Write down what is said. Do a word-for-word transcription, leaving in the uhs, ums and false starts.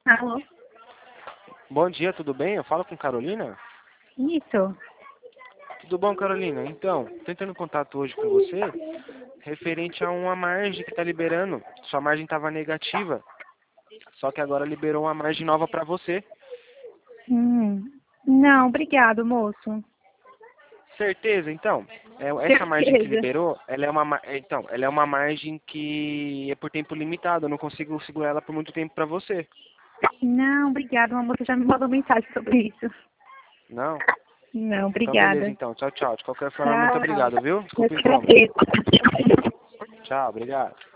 Alô? Bom dia, tudo bem? Eu falo com Carolina? Isso. Tudo bom, Carolina? Então, tô entrando em contato hoje com você, referente a uma margem que está liberando. Sua margem estava negativa, só que agora liberou uma margem nova para você. Hum. Não, obrigado, moço. Certeza? Então, é, essa margem que Certeza. liberou, ela é uma, ma- então, ela é uma margem que é por tempo limitado. Eu não consigo segurar ela por muito tempo para você. Não, obrigado, uma moça já me mandou mensagem sobre isso. Não? Não, Então, beleza, obrigada. então. Tchau, tchau. De qualquer forma, muito Tchau. obrigado, viu? Eu Desculpa o que incômodo. agradeço. Tchau, obrigado.